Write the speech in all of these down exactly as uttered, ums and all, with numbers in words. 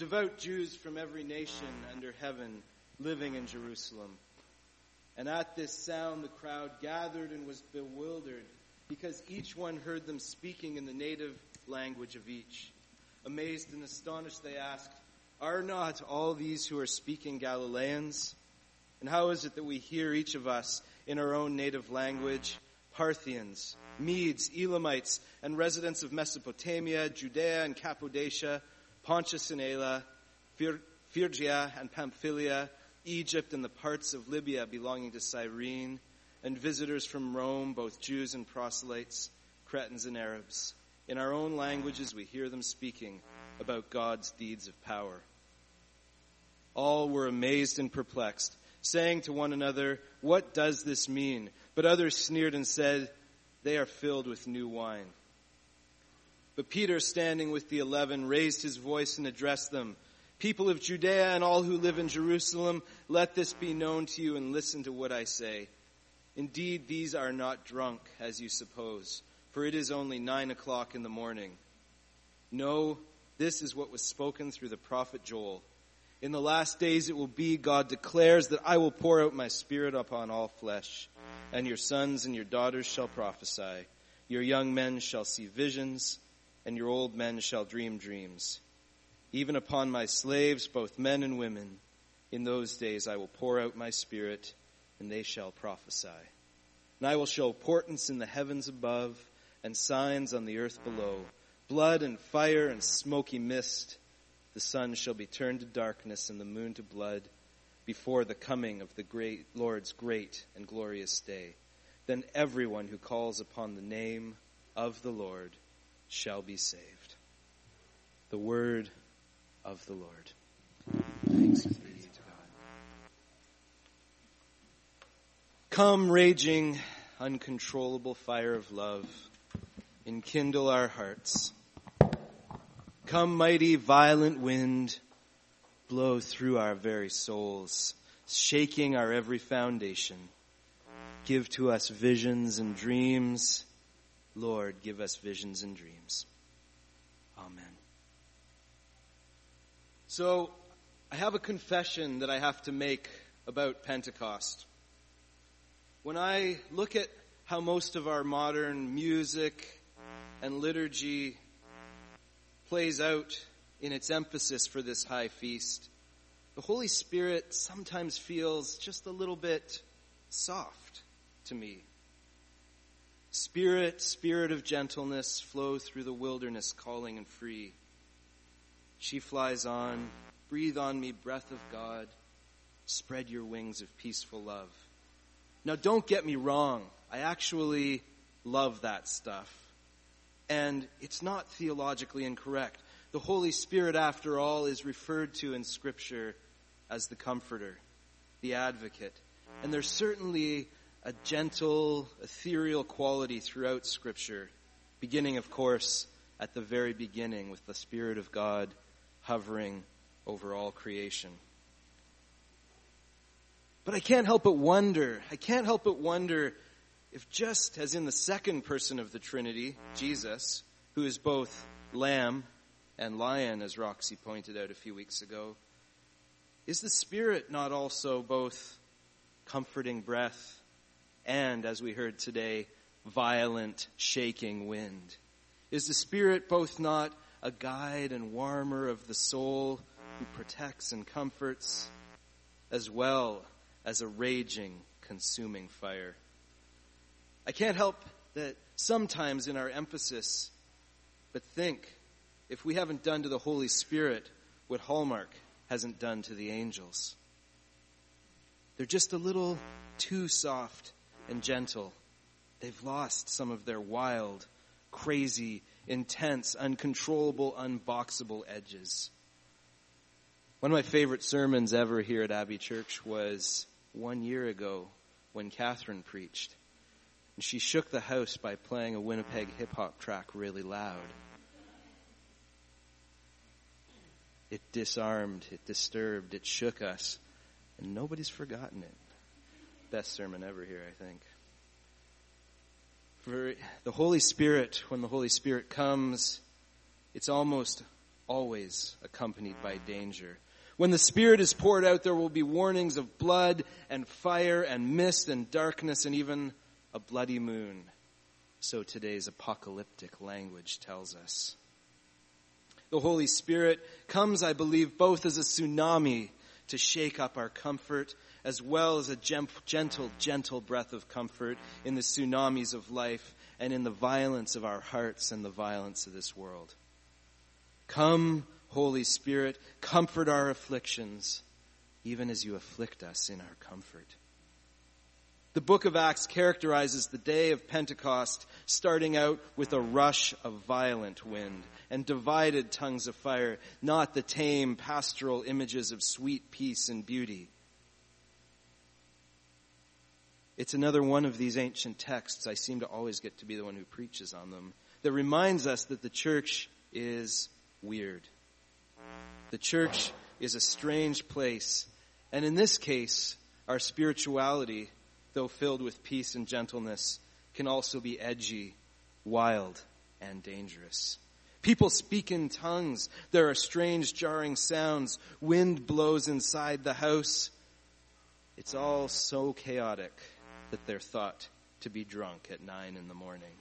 devout Jews from every nation under heaven living in Jerusalem. And at this sound the crowd gathered and was bewildered, because each one heard them speaking in the native language of each. Amazed and astonished, they asked, "Are not all these who are speaking Galileans? And how is it that we hear each of us in our own native language? Parthians, Medes, Elamites, and residents of Mesopotamia, Judea and Cappadocia, Pontus and Galatia, Phrygia and Pamphylia, Egypt and the parts of Libya belonging to Cyrene, and visitors from Rome, both Jews and proselytes, Cretans and Arabs. In our own languages we hear them speaking about God's deeds of power." All were amazed and perplexed, saying to one another, "What does this mean?" But others sneered and said, "They are filled with new wine." But Peter, standing with the eleven, raised his voice and addressed them. "People of Judea and all who live in Jerusalem, let this be known to you and listen to what I say. Indeed, these are not drunk, as you suppose, for it is only nine o'clock in the morning. No, this is what was spoken through the prophet Joel. In the last days it will be, God declares, that I will pour out my Spirit upon all flesh, and your sons and your daughters shall prophesy. Your young men shall see visions, and your old men shall dream dreams. Even upon my slaves, both men and women, in those days I will pour out my Spirit, and they shall prophesy. And I will show portents in the heavens above, and signs on the earth below, blood and fire and smoky mist. The sun shall be turned to darkness and the moon to blood before the coming of the great Lord's great and glorious day. Then everyone who calls upon the name of the Lord shall be saved." The word of the Lord. Thanks be to God. Come, raging, uncontrollable fire of love, enkindle our hearts. Come, mighty, violent wind, blow through our very souls, shaking our every foundation. Give to us visions and dreams. Lord, give us visions and dreams. Amen. So, I have a confession that I have to make about Pentecost. When I look at how most of our modern music and liturgy plays out in its emphasis for this high feast, the Holy Spirit sometimes feels just a little bit soft to me. Spirit, Spirit of gentleness, flow through the wilderness, calling and free. She flies on, breathe on me, breath of God, spread your wings of peaceful love. Now don't get me wrong, I actually love that stuff. And it's not theologically incorrect. The Holy Spirit, after all, is referred to in Scripture as the Comforter, the Advocate. And there's certainly a gentle, ethereal quality throughout Scripture, beginning, of course, at the very beginning with the Spirit of God hovering over all creation. But I can't help but wonder, I can't help but wonder if just as in the second person of the Trinity, Jesus, who is both Lamb and Lion, as Roxy pointed out a few weeks ago, is the Spirit not also both comforting breath and, as we heard today, violent, shaking wind? Is the Spirit both not a guide and warmer of the soul who protects and comforts, as well as a raging, consuming fire? I can't help that sometimes in our emphasis, but think, if we haven't done to the Holy Spirit what Hallmark hasn't done to the angels. They're just a little too soft and gentle. They've lost some of their wild, crazy, intense, uncontrollable, unboxable edges. One of my favorite sermons ever here at Abbey Church was one year ago when Catherine preached. And she shook the house by playing a Winnipeg hip-hop track really loud. It disarmed, it disturbed, it shook us, and nobody's forgotten it. Best sermon ever here, I think. For the Holy Spirit, when the Holy Spirit comes, it's almost always accompanied by danger. When the Spirit is poured out, there will be warnings of blood and fire and mist and darkness and even a bloody moon. So today's apocalyptic language tells us. The Holy Spirit comes, I believe, both as a tsunami to shake up our comfort, as well as a gentle, gentle breath of comfort in the tsunamis of life and in the violence of our hearts and the violence of this world. Come, Holy Spirit, comfort our afflictions, even as you afflict us in our comfort. The book of Acts characterizes the day of Pentecost, starting out with a rush of violent wind and divided tongues of fire, not the tame pastoral images of sweet peace and beauty. It's another one of these ancient texts, I seem to always get to be the one who preaches on them, that reminds us that the church is weird. The church is a strange place, and in this case, our spirituality, though filled with peace and gentleness, can also be edgy, wild, and dangerous. People speak in tongues. There are strange, jarring sounds. Wind blows inside the house. It's all so chaotic that they're thought to be drunk at nine in the morning.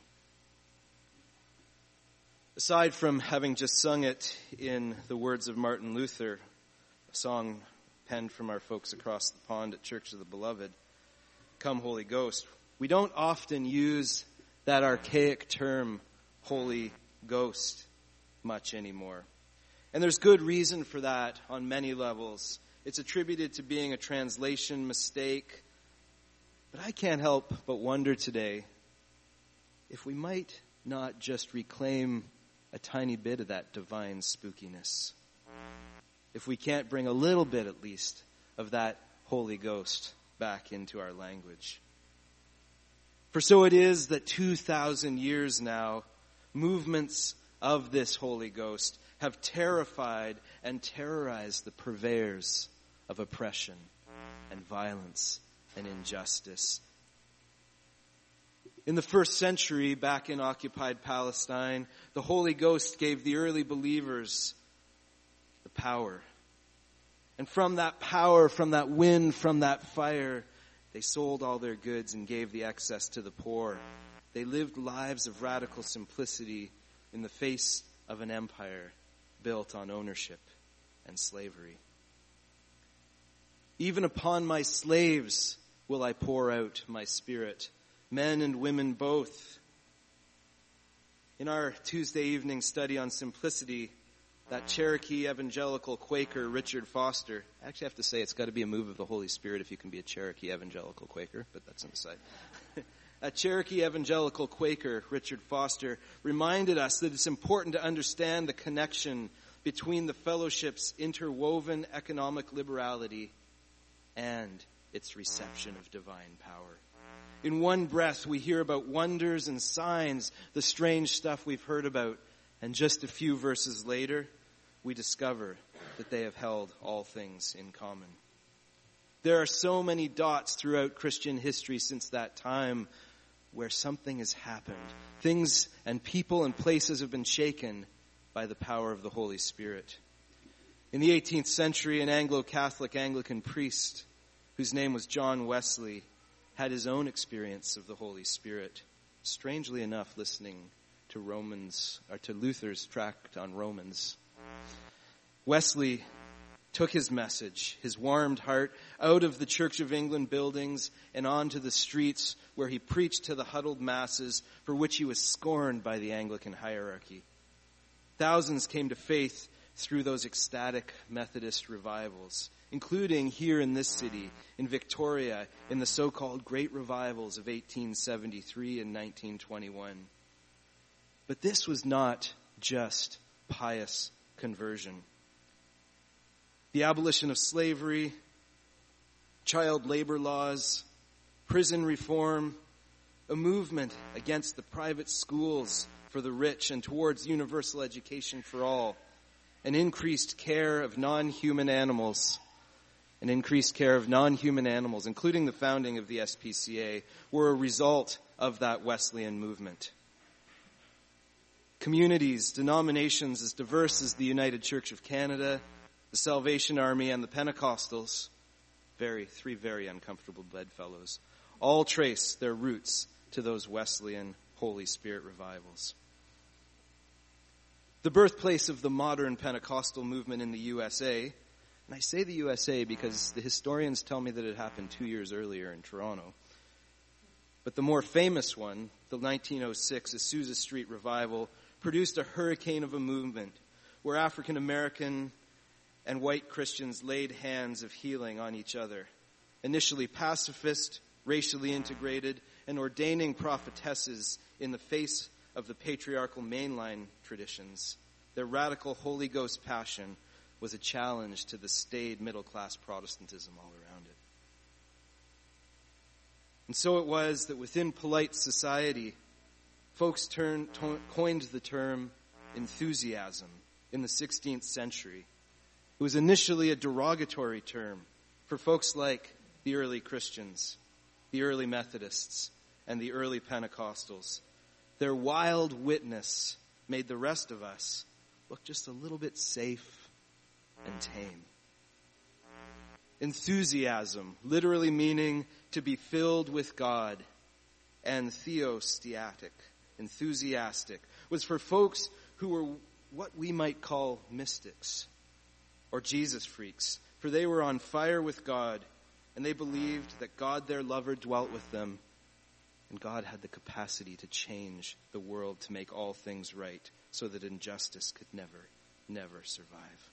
Aside from having just sung it in the words of Martin Luther, a song penned from our folks across the pond at Church of the Beloved, Come Holy Ghost, we don't often use that archaic term, Holy Ghost, much anymore. And there's good reason for that on many levels. It's attributed to being a translation mistake. But I can't help but wonder today if we might not just reclaim a tiny bit of that divine spookiness. If we can't bring a little bit, at least, of that Holy Ghost back into our language. For so it is that two thousand years now, movements of this Holy Ghost have terrified and terrorized the purveyors of oppression and violence and injustice. In the first century, back in occupied Palestine, the Holy Ghost gave the early believers the power. And from that power, from that wind, from that fire, they sold all their goods and gave the excess to the poor. They lived lives of radical simplicity in the face of an empire built on ownership and slavery. Even upon my slaves will I pour out my spirit, men and women both. In our Tuesday evening study on simplicity, that Cherokee evangelical Quaker, Richard Foster, I actually have to say it's got to be a move of the Holy Spirit if you can be a Cherokee evangelical Quaker, but that's an aside. A Cherokee evangelical Quaker, Richard Foster, reminded us that it's important to understand the connection between the fellowship's interwoven economic liberality and its reception of divine power. In one breath, we hear about wonders and signs, the strange stuff we've heard about, and just a few verses later, we discover that they have held all things in common. There are so many dots throughout Christian history since that time where something has happened. Things and people and places have been shaken by the power of the Holy Spirit. In the eighteenth century, an Anglo-Catholic Anglican priest, whose name was John Wesley, had his own experience of the Holy Spirit. Strangely enough, listening to Romans, or to Luther's tract on Romans. Wesley took his message, his warmed heart, out of the Church of England buildings and onto the streets where he preached to the huddled masses for which he was scorned by the Anglican hierarchy. Thousands came to faith through those ecstatic Methodist revivals, including here in this city, in Victoria, in the so-called Great Revivals of eighteen seventy-three and nineteen twenty-one. But this was not just pious conversion. The abolition of slavery, child labor laws, prison reform, a movement against the private schools for the rich and towards universal education for all, an increased care of non-human animals, an increased care of non-human animals, including the founding of the S P C A, were a result of that Wesleyan movement. communities, denominations as diverse as the United Church of Canada, the Salvation Army, and the Pentecostals, very, three very uncomfortable bedfellows, all trace their roots to those Wesleyan Holy Spirit revivals. The birthplace of the modern Pentecostal movement in the U S A, and I say the U S A because the historians tell me that it happened two years earlier in Toronto. But the more famous one, the nineteen oh six Azusa Street Revival, produced a hurricane of a movement where African American and white Christians laid hands of healing on each other. Initially pacifist, racially integrated, and ordaining prophetesses in the face of the patriarchal mainline traditions, their radical Holy Ghost passion was a challenge to the staid middle-class Protestantism all around it. And so it was that within polite society, folks turned, to, coined the term enthusiasm in the sixteenth century. It was initially a derogatory term for folks like the early Christians, the early Methodists, and the early Pentecostals. Their wild witness made the rest of us look just a little bit safe and tame. Enthusiasm, literally meaning to be filled with God, and theostatic, enthusiastic, was for folks who were what we might call mystics or Jesus freaks, for they were on fire with God, and they believed that God, their lover, dwelt with them, and God had the capacity to change the world to make all things right so that injustice could never, never survive.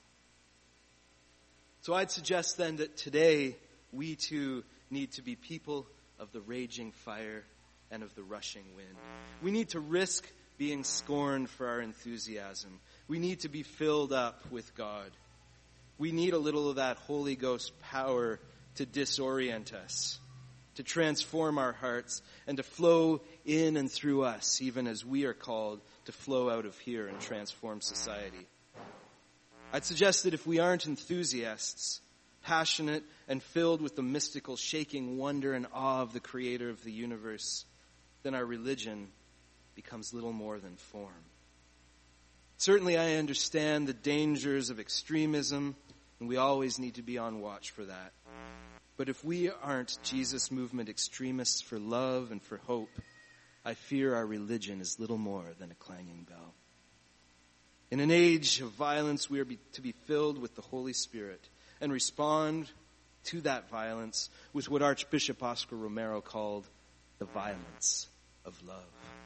So I'd suggest then that today we too need to be people of the raging fire and of the rushing wind. We need to risk being scorned for our enthusiasm. We need to be filled up with God. We need a little of that Holy Ghost power to disorient us, to transform our hearts, and to flow in and through us, even as we are called to flow out of here and transform society. I'd suggest that if we aren't enthusiasts, passionate and filled with the mystical, shaking wonder and awe of the Creator of the universe, then our religion becomes little more than form. Certainly I understand the dangers of extremism, and we always need to be on watch for that. But if we aren't Jesus movement extremists for love and for hope, I fear our religion is little more than a clanging bell. In an age of violence, we are be, to be filled with the Holy Spirit and respond to that violence with what Archbishop Oscar Romero called the violence of love.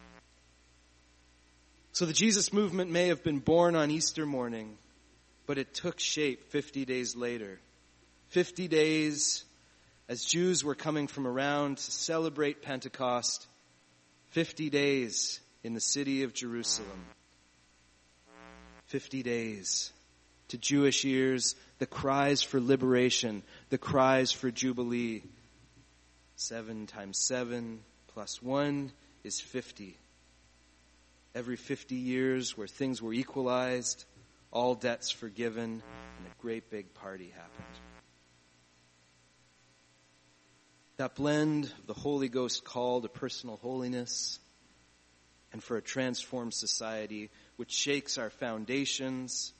So the Jesus movement may have been born on Easter morning, but it took shape fifty days later. fifty days as Jews were coming from around to celebrate Pentecost. fifty days in the city of Jerusalem. fifty days. To Jewish ears, the cries for liberation, the cries for Jubilee. Seven times seven plus one is fifty. Every fifty years where things were equalized, all debts forgiven, and a great big party happened. That blend of the Holy Ghost call to personal holiness and for a transformed society which shakes our foundations,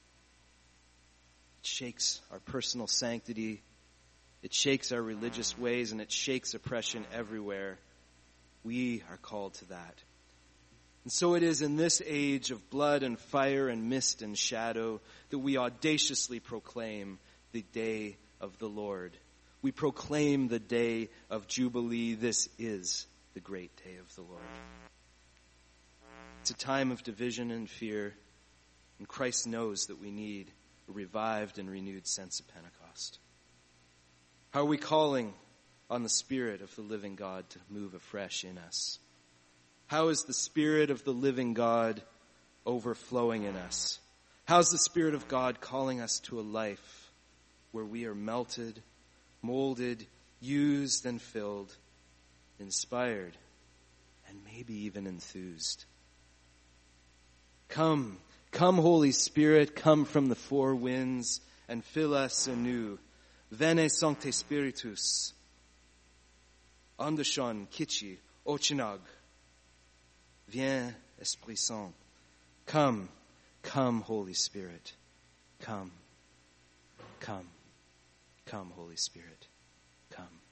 it shakes our personal sanctity, it shakes our religious ways, and it shakes oppression everywhere. We are called to that. And so it is in this age of blood and fire and mist and shadow that we audaciously proclaim the day of the Lord. We proclaim the day of Jubilee. This is the great day of the Lord. It's a time of division and fear, and Christ knows that we need a revived and renewed sense of Pentecost. How are we calling on the Spirit of the living God to move afresh in us? How is the Spirit of the living God overflowing in us? How's the Spirit of God calling us to a life where we are melted, molded, used, and filled, inspired, and maybe even enthused? Come, come, Holy Spirit, come from the four winds and fill us anew. Vene Sancte Spiritus. Andashon Kichi Ochinag. Viens, Esprit Saint. Come, come, Holy Spirit. Come, come, come, Holy Spirit. Come.